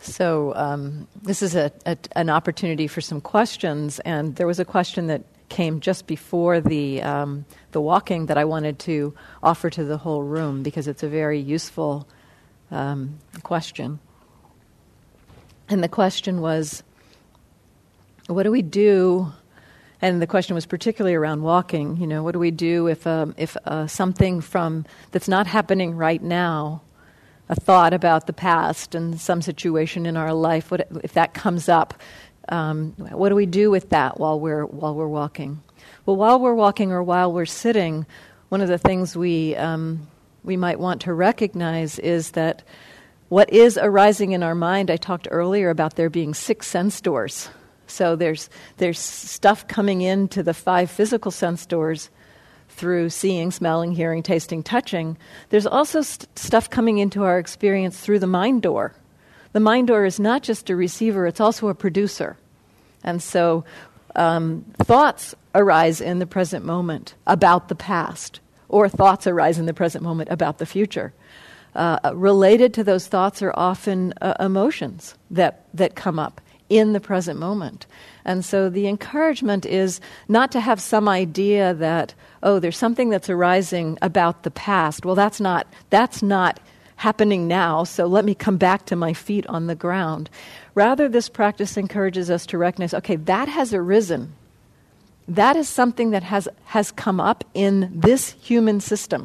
So this is an opportunity for some questions, and there was a question that came just before the walking that I wanted to offer to the whole room because it's a very useful question. And the question was, what do we do? And the question was particularly around walking. You know, what do we do if something that's not happening right now, a thought about the past and some situation in our life, if that comes up? What do we do with that while we're walking? Well, while we're walking or while we're sitting, one of the things we might want to recognize is that what is arising in our mind. I talked earlier about there being 6 sense doors. So there's stuff coming into the 5 physical sense doors through seeing, smelling, hearing, tasting, touching. There's also stuff coming into our experience through the mind door. The mind door is not just a receiver, it's also a producer. And so thoughts arise in the present moment about the past, or thoughts arise in the present moment about the future. Related to those thoughts are often emotions that come up in the present moment. And so the encouragement is not to have some idea that, oh, there's something that's arising about the past. Well, that's not happening now, so let me come back to my feet on the ground. Rather, this practice encourages us to recognize, okay, that has arisen. That is something that has come up in this human system.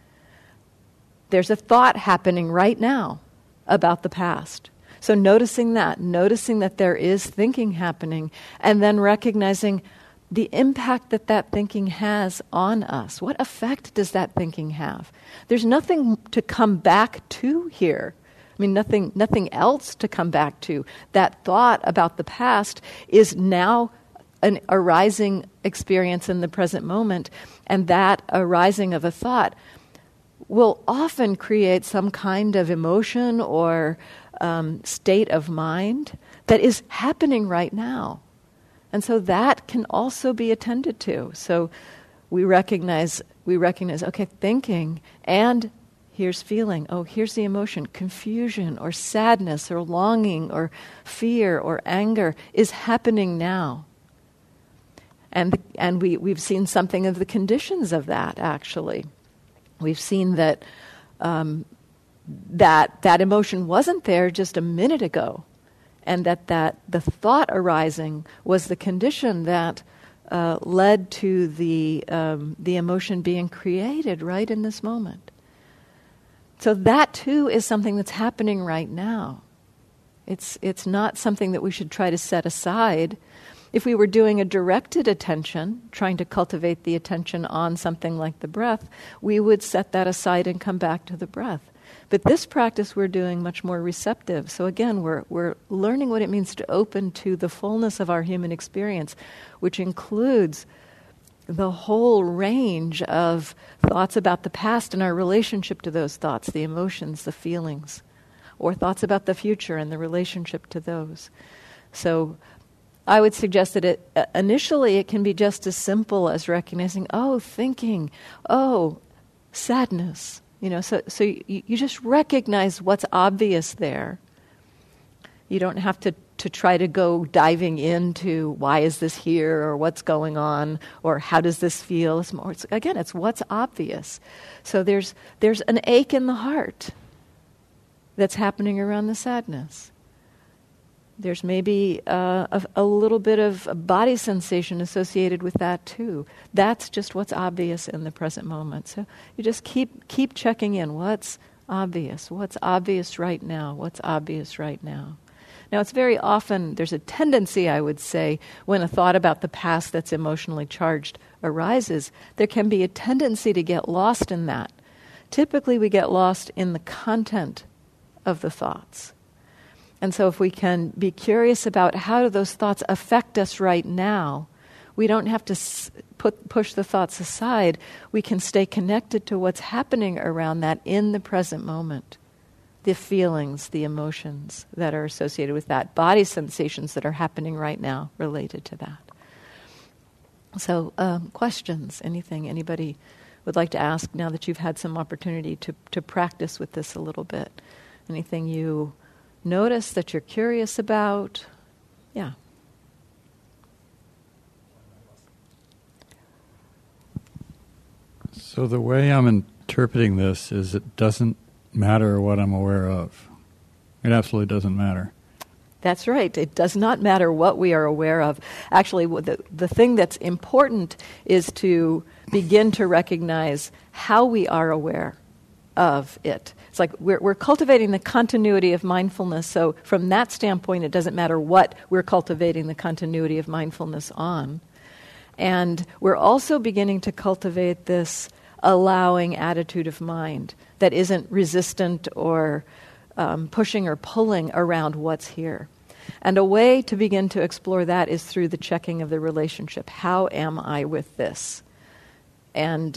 There's a thought happening right now about the past. So noticing that there is thinking happening, and then recognizing the impact that thinking has on us. What effect does that thinking have? There's nothing to come back to here. I mean, nothing else to come back to. That thought about the past is now an arising experience in the present moment, and that arising of a thought will often create some kind of emotion or state of mind that is happening right now. And so that can also be attended to. So we recognize, okay, thinking, and here's feeling. Oh, here's the emotion. Confusion or sadness or longing or fear or anger is happening now. And we've seen something of the conditions of that, actually. We've seen that that emotion wasn't there just a minute ago, and that the thought arising was the condition that led to the emotion being created right in this moment. So that too is something that's happening right now. It's not something that we should try to set aside. If we were doing a directed attention, trying to cultivate the attention on something like the breath, we would set that aside and come back to the breath. But this practice we're doing much more receptive. So again, we're learning what it means to open to the fullness of our human experience, which includes the whole range of thoughts about the past and our relationship to those thoughts, the emotions, the feelings, or thoughts about the future and the relationship to those. So I would suggest that initially it can be just as simple as recognizing, oh, thinking, oh, sadness. You know, so you just recognize what's obvious there. You don't have to try to go diving into why is this here or what's going on or how does this feel. It's what's obvious. So there's an ache in the heart that's happening around the sadness. There's maybe a little bit of a body sensation associated with that too. That's just what's obvious in the present moment. So you just keep checking in. What's obvious? What's obvious right now? What's obvious right now? Now, it's very often, there's a tendency, I would say, when a thought about the past that's emotionally charged arises, there can be a tendency to get lost in that. Typically, we get lost in the content of the thoughts. And so if we can be curious about how do those thoughts affect us right now, we don't have to push the thoughts aside. We can stay connected to what's happening around that in the present moment. The feelings, the emotions that are associated with that, body sensations that are happening right now related to that. So questions, anything anybody would like to ask now that you've had some opportunity to practice with this a little bit? Anything you notice that you're curious about. Yeah. So the way I'm interpreting this is it doesn't matter what I'm aware of. It absolutely doesn't matter. That's right. It does not matter what we are aware of. Actually, the thing that's important is to begin to recognize how we are aware of it. It's like we're cultivating the continuity of mindfulness, so from that standpoint, it doesn't matter what we're cultivating the continuity of mindfulness on. And we're also beginning to cultivate this allowing attitude of mind that isn't resistant or pushing or pulling around what's here. And a way to begin to explore that is through the checking of the relationship. How am I with this? And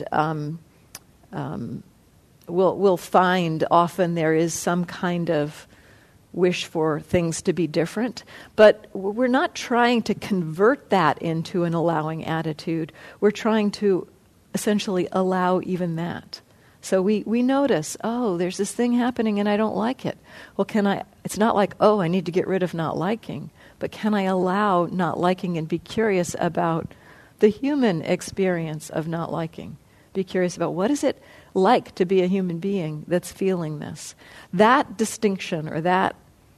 we'll find often there is some kind of wish for things to be different, but we're not trying to convert that into an allowing attitude. We're trying to essentially allow even that. So we notice, oh, there's this thing happening and I don't like it. Well, it's not like, oh, I need to get rid of not liking, but can I allow not liking and be curious about the human experience of not liking? Be curious about what is it like to be a human being that's feeling this? That distinction or that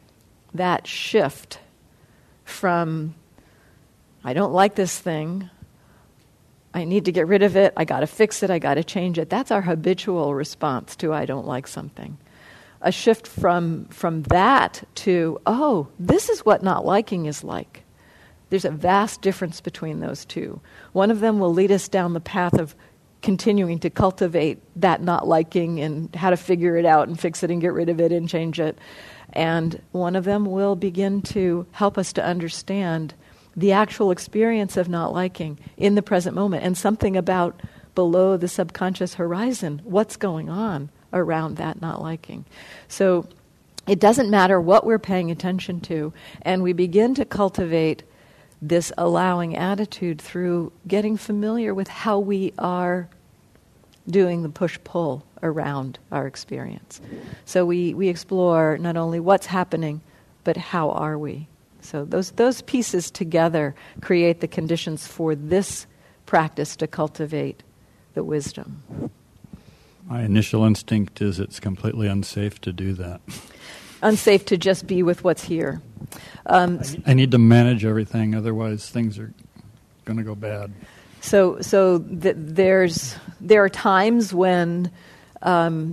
shift from, I don't like this thing, I need to get rid of it, I got to fix it, I got to change it. That's our habitual response to I don't like something. A shift from that to, oh, this is what not liking is like. There's a vast difference between those two. One of them will lead us down the path of continuing to cultivate that not liking and how to figure it out and fix it and get rid of it and change it. And one of them will begin to help us to understand the actual experience of not liking in the present moment and something about below the subconscious horizon, what's going on around that not liking. So it doesn't matter what we're paying attention to, and we begin to cultivate this allowing attitude through getting familiar with how we are doing the push-pull around our experience. So we explore not only what's happening, but how are we? So those pieces together create the conditions for this practice to cultivate the wisdom. My initial instinct is it's completely unsafe to do that. Unsafe to just be with what's here. I need to manage everything, otherwise things are going to go bad. So there are times when our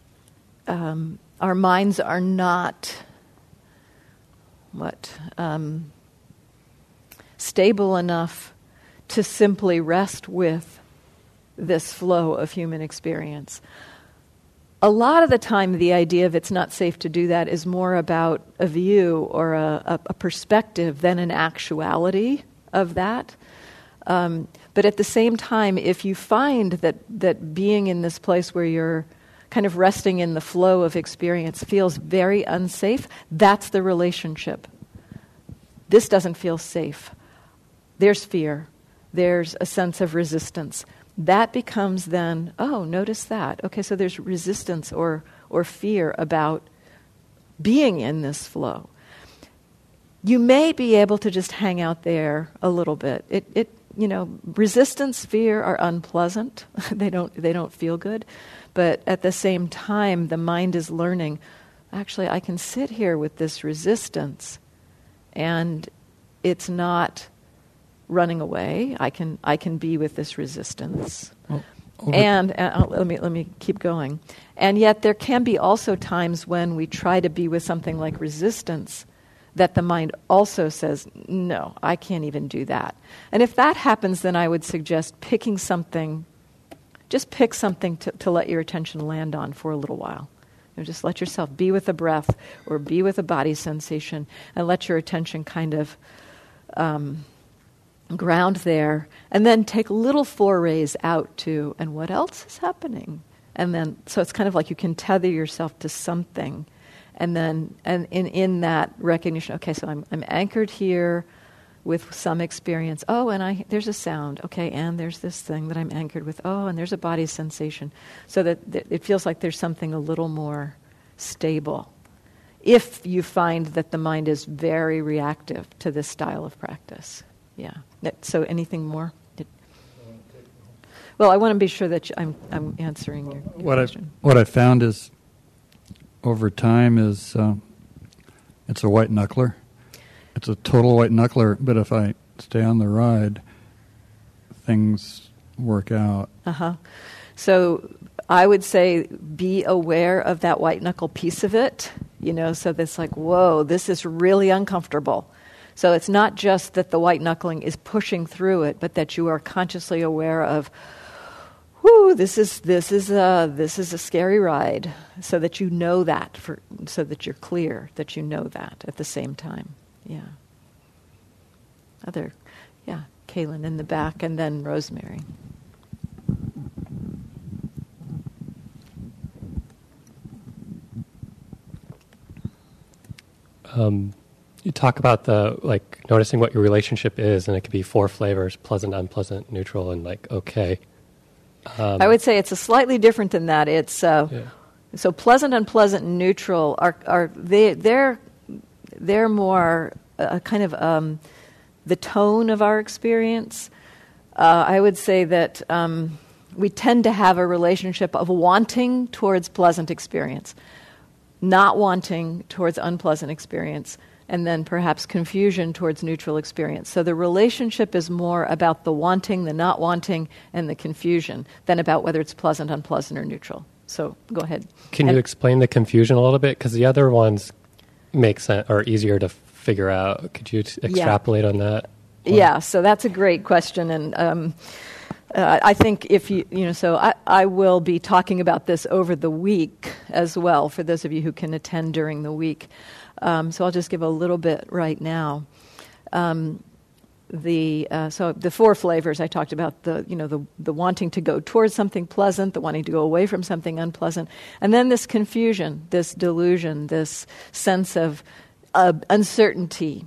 minds are not stable enough to simply rest with this flow of human experience. A lot of the time, the idea of it's not safe to do that is more about a view or a perspective than an actuality of that. But at the same time, if you find that being in this place where you're kind of resting in the flow of experience feels very unsafe, that's the relationship. This doesn't feel safe. There's fear. There's a sense of resistance. That becomes then, oh, notice that. Okay, so there's resistance or fear about being in this flow. You may be able to just hang out there a little bit. Resistance, fear are unpleasant. They don't feel good. But at the same time, the mind is learning, actually, I can sit here with this resistance and it's not running away. I can be with this resistance. And let me keep going. And yet there can be also times when we try to be with something like resistance that the mind also says, no, I can't even do that. And if that happens, then I would suggest picking something, just pick something to let your attention land on for a little while. Just let yourself be with the breath or be with a body sensation and let your attention kind of ground there, and then take little forays out to, and what else is happening? And then, so it's kind of like you can tether yourself to something, and then, and in that recognition, okay, so I'm anchored here with some experience. Oh, and there's a sound. Okay, and there's this thing that I'm anchored with. Oh, and there's a body sensation. So that it feels like there's something a little more stable if you find that the mind is very reactive to this style of practice. Yeah. So anything more? Well, I want to be sure that I'm answering your question. What I found is, over time, is it's a white knuckler. It's a total white knuckler, but if I stay on the ride, things work out. Uh-huh. So I would say be aware of that white knuckle piece of it, so that's like, whoa, this is really uncomfortable. So it's not just that the white knuckling is pushing through it, but that you are consciously aware of, whoo, this is a scary ride, so that you know that, so that you're clear that you know that at the same time. Yeah. Kaylin in the back, and then Rosemary. You talk about noticing what your relationship is, and it could be 4 flavors: pleasant, unpleasant, neutral, and okay. I would say it's a slightly different than that. It's so pleasant, unpleasant, and neutral they're more kind of the tone of our experience. I would say that we tend to have a relationship of wanting towards pleasant experience, not wanting towards unpleasant experience, and then perhaps confusion towards neutral experience. So the relationship is more about the wanting, the not wanting, and the confusion than about whether it's pleasant, unpleasant, or neutral. So go ahead. Can you explain the confusion a little bit? Because the other ones make sense, or easier to figure out. Could you extrapolate on that? Yeah, so that's a great question, and I think if so I will be talking about this over the week as well, for those of you who can attend during the week. So I'll just give a little bit right now. So the 4 flavors I talked about, the wanting to go towards something pleasant, the wanting to go away from something unpleasant, and then this confusion, this delusion, this sense of uncertainty,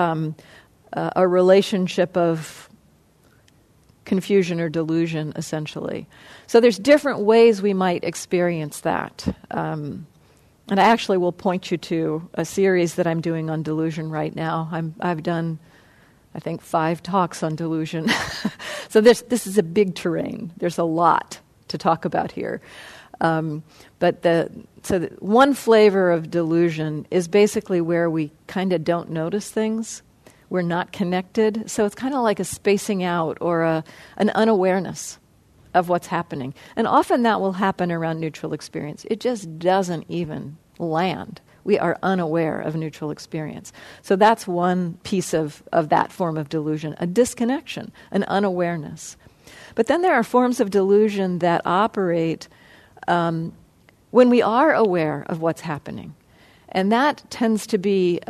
a relationship of confusion or delusion, essentially. So there's different ways we might experience that. And I actually will point you to a series that I'm doing on delusion right now. I've done, I think, 5 talks on delusion. So this is a big terrain. There's a lot to talk about here. But one flavor of delusion is basically where we kind of don't notice things. We're not connected. So it's kind of like a spacing out or an unawareness of what's happening. And often that will happen around neutral experience. It just doesn't even land. We are unaware of neutral experience. So that's one piece of that form of delusion, a disconnection, an unawareness. But then there are forms of delusion that operate when we are aware of what's happening. And that tends to be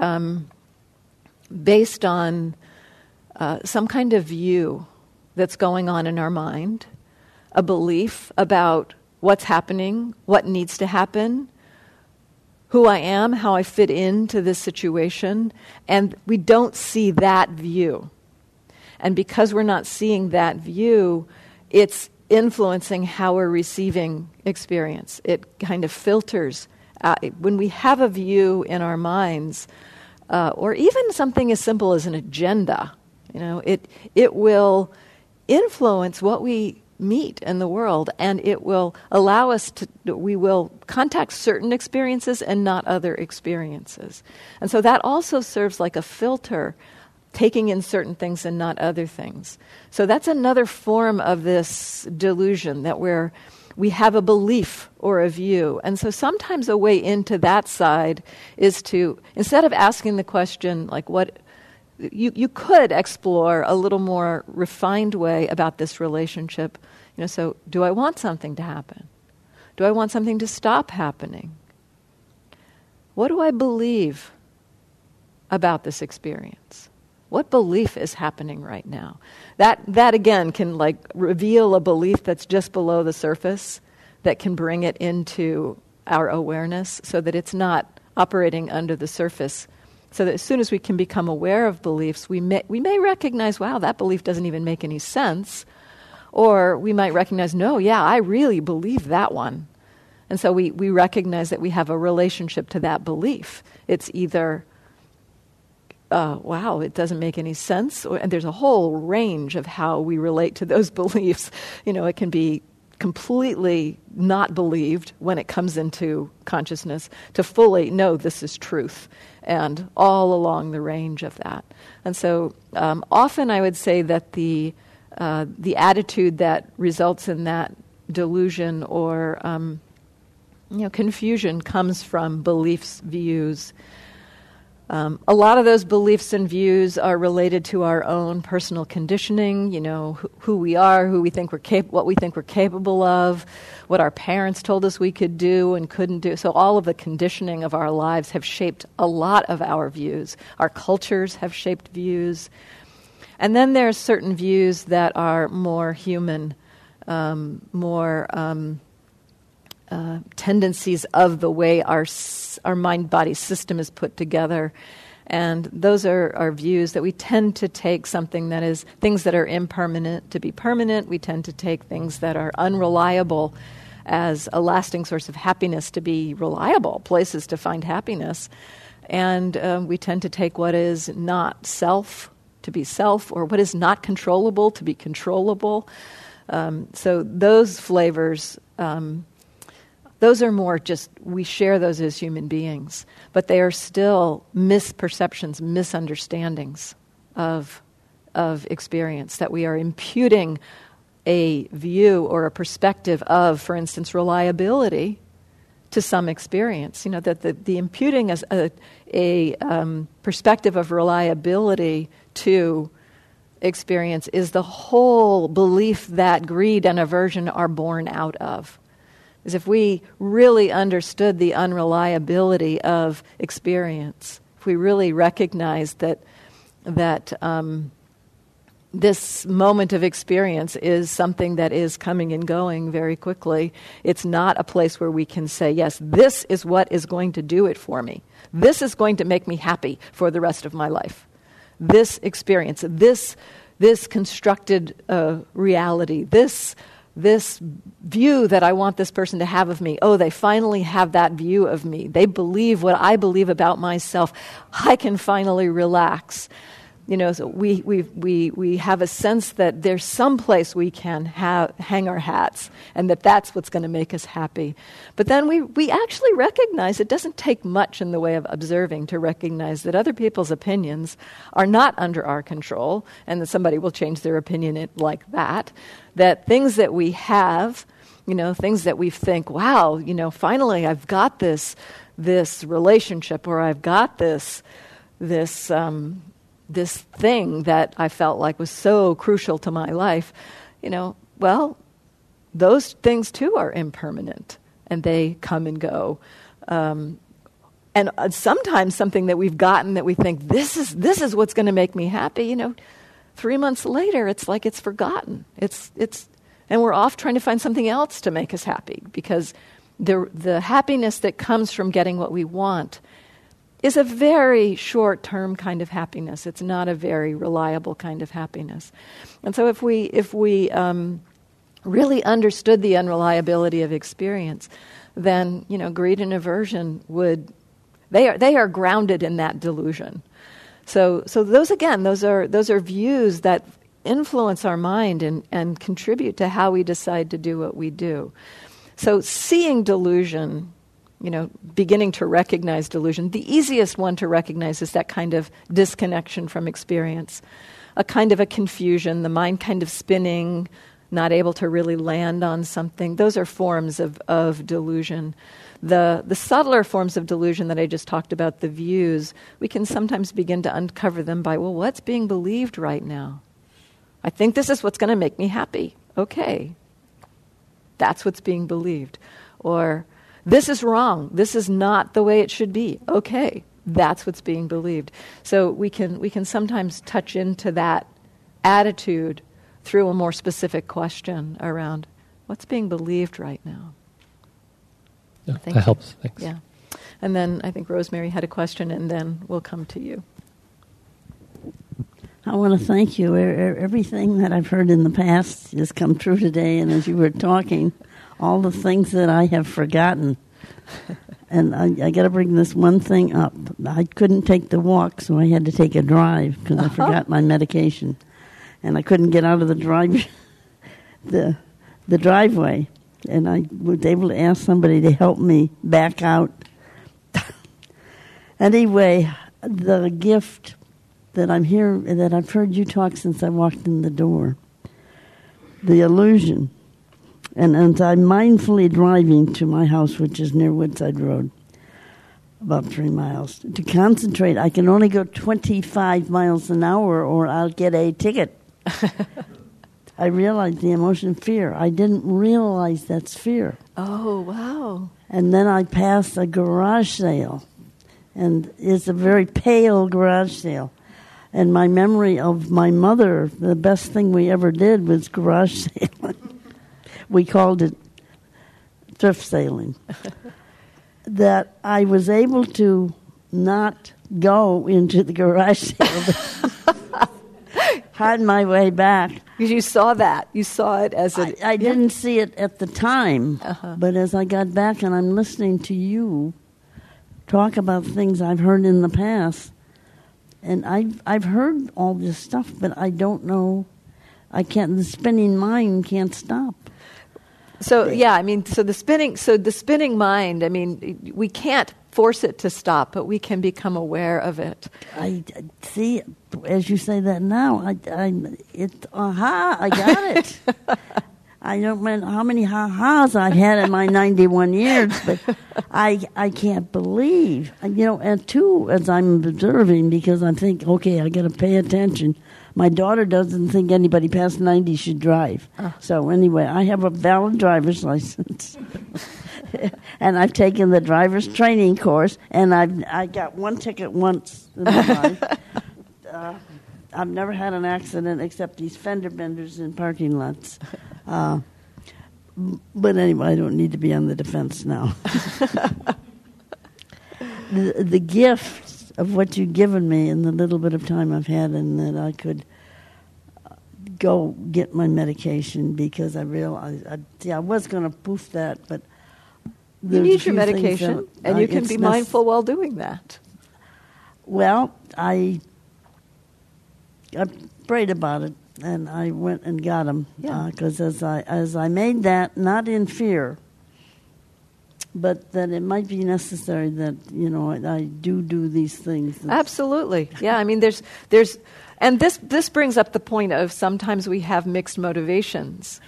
based on some kind of view that's going on in our mind, a belief about what's happening, what needs to happen, who I am, how I fit into this situation, and we don't see that view. And because we're not seeing that view, it's influencing how we're receiving experience. It kind of filters. When we have a view in our minds, or even something as simple as an agenda, it will influence what we meet in the world, and it will allow us we will contact certain experiences and not other experiences. And so that also serves like a filter, taking in certain things and not other things. So that's another form of this delusion, that we have a belief or a view. And so sometimes a way into that side is to, instead of asking the question, like what, you could explore a little more refined way about this relationship. So do I want something to happen? Do I want something to stop happening? What do I believe about this experience? What belief is happening right now? That again can reveal a belief that's just below the surface, that can bring it into our awareness so that it's not operating under the surface. So that as soon as we can become aware of beliefs, we may recognize, wow, that belief doesn't even make any sense. Or we might recognize, no, yeah, I really believe that one. And so we recognize that we have a relationship to that belief. It's either, wow, it doesn't make any sense, and there's a whole range of how we relate to those beliefs. It can be completely not believed when it comes into consciousness to fully know this is truth, and all along the range of that. And so often I would say that the attitude that results in that delusion or confusion comes from beliefs, views. A lot of those beliefs and views are related to our own personal conditioning, who we are, who we think what we think we're capable of, what our parents told us we could do and couldn't do. So all of the conditioning of our lives have shaped a lot of our views. Our cultures have shaped views. And then there are certain views that are more human, more tendencies of the way our mind-body system is put together. And those are views that we tend to take something that is things that are impermanent to be permanent. We tend to take things that are unreliable as a lasting source of happiness to be reliable, places to find happiness. And we tend to take what is not self to be self, or what is not controllable to be controllable. So those flavors... those are more just, we share those as human beings, but they are still misperceptions, misunderstandings of experience, that we are imputing a view or a perspective of, for instance, reliability to some experience. That the imputing as a perspective of reliability to experience is the whole belief that greed and aversion are born out of. Is if we really understood the unreliability of experience, if we really recognized that this moment of experience is something that is coming and going very quickly, it's not a place where we can say, yes, this is what is going to do it for me. This is going to make me happy for the rest of my life. This experience, this constructed reality, this view that I want this person to have of me. Oh, they finally have that view of me. They believe what I believe about myself. I can finally relax. So we have a sense that there's some place we can hang our hats, and that's what's going to make us happy. But then we actually recognize it doesn't take much in the way of observing to recognize that other people's opinions are not under our control, and that somebody will change their opinion like that. That things that we have, things that we think, wow, finally I've got this relationship, or I've got this thing that I felt like was so crucial to my life, well, those things too are impermanent, and they come and go. And sometimes something that we've gotten that we think, this is what's going to make me happy, 3 months later, it's like it's forgotten. And we're off trying to find something else to make us happy, because the happiness that comes from getting what we want is a very short-term kind of happiness. It's not a very reliable kind of happiness. And so if we really understood the unreliability of experience, then greed and aversion they are grounded in that delusion. So those are views that influence our mind and contribute to how we decide to do what we do. So seeing delusion, beginning to recognize delusion, the easiest one to recognize is that kind of disconnection from experience, a kind of a confusion, the mind kind of spinning, not able to really land on something. Those are forms of delusion. The subtler forms of delusion that I just talked about, the views, we can sometimes begin to uncover them by, well, what's being believed right now? I think this is what's going to make me happy. Okay. That's what's being believed. Or, this is wrong. This is not the way it should be. Okay. That's what's being believed. So we can sometimes touch into that attitude through a more specific question around what's being believed right now. Yeah, that helps. Thanks. Yeah. And then I think Rosemary had a question, and then we'll come to you. I want to thank you. Everything that I've heard in the past has come true today, and as you were talking, all the things that I have forgotten. And I got to bring this one thing up. I couldn't take the walk, so I had to take a drive because I forgot my medication. And I couldn't get out of the driveway. And I was able to ask somebody to help me back out. Anyway, the gift that I'm here, that I've heard you talk since I walked in the door, the illusion. And as I'm mindfully driving to my house, which is near Woodside Road, about 3 miles, to concentrate, I can only go 25 miles an hour or I'll get a ticket. I realized the emotion fear. I didn't realize that's fear. Oh, wow. And then I passed a garage sale, and it's a very pale garage sale. And my memory of my mother, the best thing we ever did was garage sale. We called it thrift sailing. That I was able to not go into the garage sale, hide my way back. Because you saw that. You saw it as a... I didn't see it at the time, but as I got back and I'm listening to you talk about things I've heard in the past, and I've heard all this stuff, but I don't know. The spinning mind can't stop. So yeah, I mean, so the spinning mind. I mean, we can't force it to stop, but we can become aware of it. I see, as you say that now, I got it. I don't know how many ha-has I had in my 91 years, but I can't believe, and too, as I'm observing, because I think, okay, I got to pay attention. My daughter doesn't think anybody past 90 should drive. So anyway, I have a valid driver's license. And I've taken the driver's training course, and I got one ticket once in my life. I've never had an accident except these fender benders in parking lots. But anyway, I don't need to be on the defense now. The gift of what you've given me in the little bit of time I've had, and that I could go get my medication, because I realized, I was going to poof that, but you need your medication, and you can be mindful while doing that. Well, I prayed about it, and I went and got them, because as I made that, not in fear, but that it might be necessary that, I do these things. Absolutely. Yeah, I mean, there's and this brings up the point of sometimes we have mixed motivations,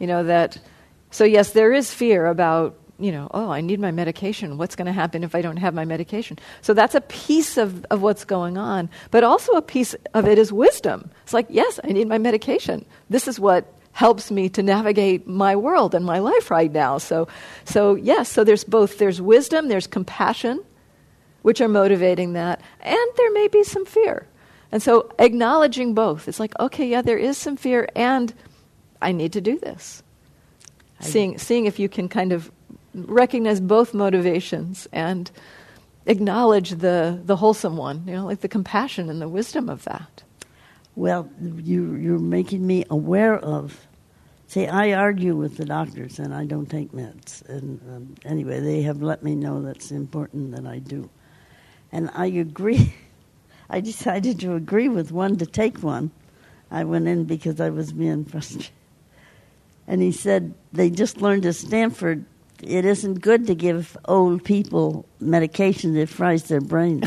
so yes, there is fear about, I need my medication. What's going to happen if I don't have my medication? So that's a piece of what's going on, but also a piece of it is wisdom. It's like, yes, I need my medication. This is what helps me to navigate my world and my life right now. So yes, so there's wisdom, there's compassion, which are motivating that, and there may be some fear. And so acknowledging both, it's like, okay, yeah, there is some fear, and I need to do this. Seeing if you can kind of recognize both motivations and acknowledge the wholesome one, like the compassion and the wisdom of that. Well, you're making me aware of. See, I argue with the doctors, and I don't take meds. And anyway, they have let me know that's important that I do. And I agree. I decided to agree with one to take one. I went in because I was being frustrated. And he said, they just learned at Stanford, it isn't good to give old people medication that fries their brains.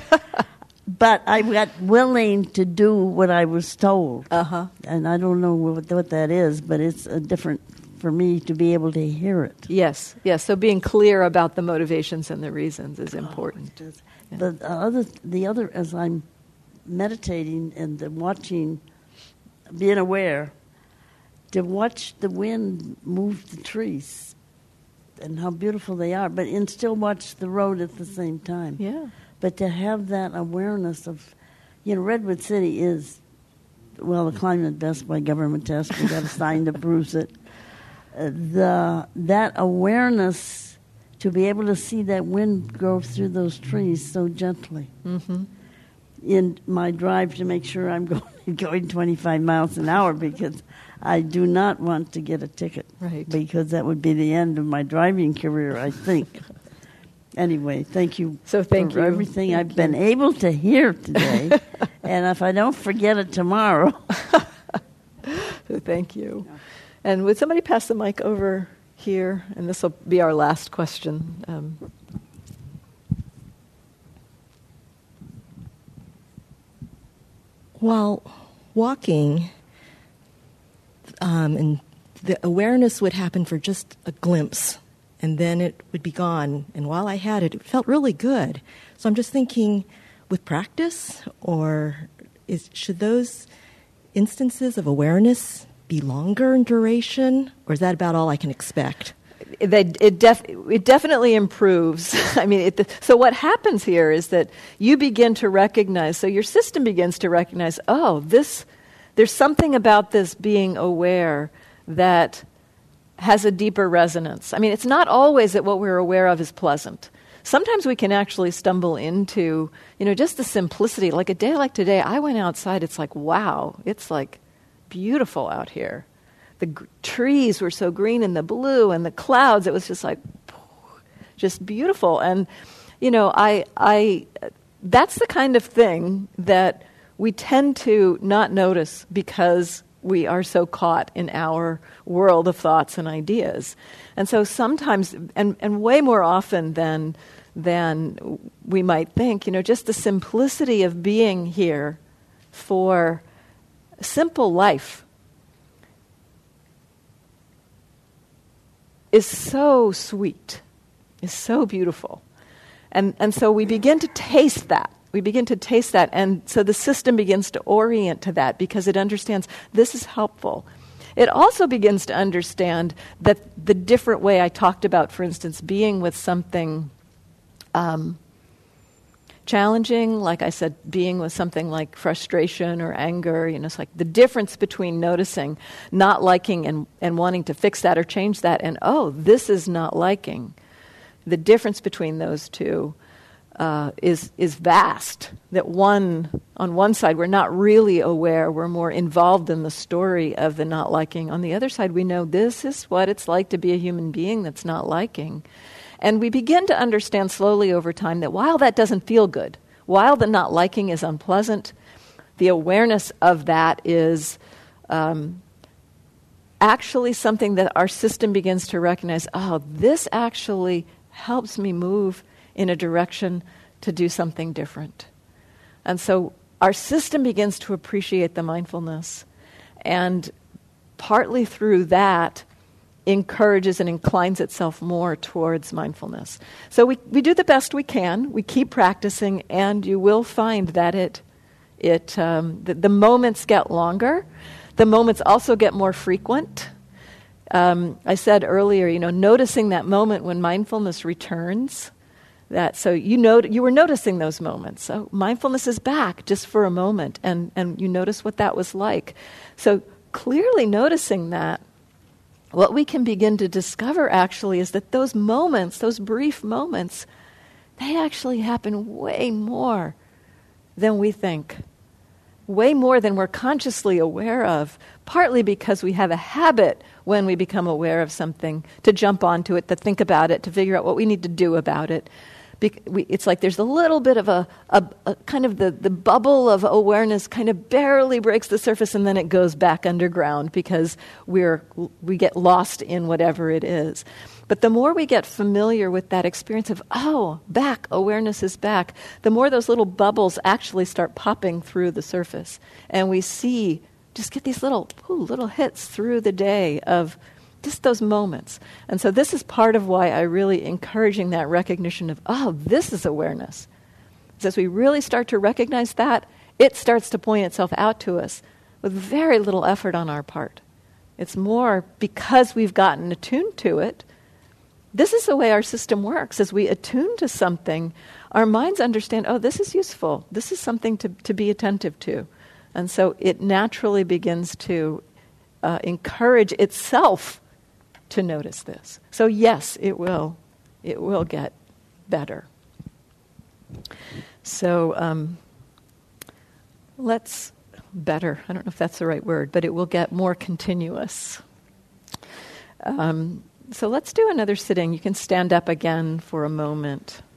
But I got willing to do what I was told. And I don't know what that is, but it's different for me to be able to hear it. Yes. So being clear about the motivations and the reasons is important. Yeah. The other, as I'm meditating and watching, being aware, to watch the wind move the trees and how beautiful they are, and still watch the road at the same time. Yeah. But to have that awareness of, Redwood City is, the climate best by government test. We got a sign that proves it. That awareness to be able to see that wind go through those trees so gently. Mm-hmm. In my drive to make sure I'm going 25 miles an hour, because I do not want to get a ticket. Right. Because that would be the end of my driving career, I think. Anyway, thank you Thank for you. everything I've been able to hear today. And if I don't forget it tomorrow. So thank you. And would somebody pass the mic over here? And this will be our last question. While walking, and the awareness would happen for just a glimpse, and then it would be gone. And while I had it, it felt really good. So I'm just thinking, with practice, or should those instances of awareness be longer in duration, or is that about all I can expect? It definitely improves. I mean, so what happens here is that you begin to recognize, so your system begins to recognize, there's something about this being aware that has a deeper resonance. I mean, it's not always that what we're aware of is pleasant. Sometimes we can actually stumble into, just the simplicity. Like a day like today, I went outside, it's like, wow, it's like beautiful out here. The trees were so green and the blue and the clouds, it was just like, just beautiful. And, that's the kind of thing that we tend to not notice because we are so caught in our world of thoughts and ideas. And so sometimes, and way more often than we might think, just the simplicity of being here for simple life is so sweet, is so beautiful. And so we begin to taste that. And so the system begins to orient to that because it understands this is helpful. It also begins to understand that the different way I talked about, for instance, being with something challenging, like I said, being with something like frustration or anger, it's like the difference between noticing not liking and wanting to fix that or change that, and this is not liking. The difference between those two is vast. That on one side, we're not really aware, we're more involved in the story of the not liking. On the other side, we know this is what it's like to be a human being that's not liking. And we begin to understand slowly over time that while that doesn't feel good, while the not liking is unpleasant, the awareness of that is actually something that our system begins to recognize, this actually helps me move in a direction to do something different. And so our system begins to appreciate the mindfulness, and partly through that encourages and inclines itself more towards mindfulness. So we do the best we can. We keep practicing, and you will find that the moments get longer. The moments also get more frequent. I said earlier, noticing that moment when mindfulness returns. So you were noticing those moments. So mindfulness is back just for a moment, and you notice what that was like. So clearly noticing that, what we can begin to discover actually is that those moments, those brief moments, they actually happen way more than we think. Way more than we're consciously aware of, partly because we have a habit when we become aware of something to jump onto it, to think about it, to figure out what we need to do about it. It's like there's a little bit of a kind of the bubble of awareness kind of barely breaks the surface, and then it goes back underground because we get lost in whatever it is. But the more we get familiar with that experience of, awareness is back, the more those little bubbles actually start popping through the surface. And we just get these little hits through the day of just those moments. And so this is part of why I'm really encouraging that recognition of, this is awareness. So as we really start to recognize that, it starts to point itself out to us with very little effort on our part. It's more because we've gotten attuned to it. This is the way our system works. As we attune to something, our minds understand, this is useful. This is something to be attentive to. And so it naturally begins to encourage itself to notice this. So yes, it will get better. So let's better. I don't know if that's the right word, but it will get more continuous. So let's do another sitting. You can stand up again for a moment.